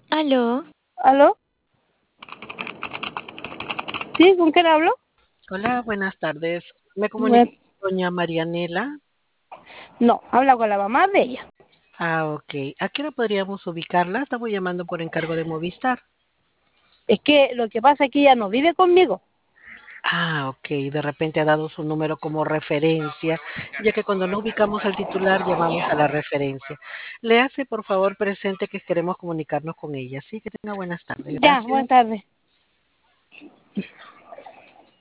Aló, ¿Aló? ¿Sí? ¿Con quién hablo? Hola, buenas tardes. Me comunico Me- con doña Marianela. No, habla con la mamá de ella. Ok. ¿A qué hora podríamos ubicarla? Estamos llamando por encargo de Movistar. Es que lo que pasa es que ella no vive conmigo. Ok. De repente ha dado su número como referencia, ya que cuando no ubicamos al titular llamamos a la referencia. Le hace por favor presente que queremos comunicarnos con ella. Sí, que tenga buenas tardes. Ya, buenas Gracias. tardes.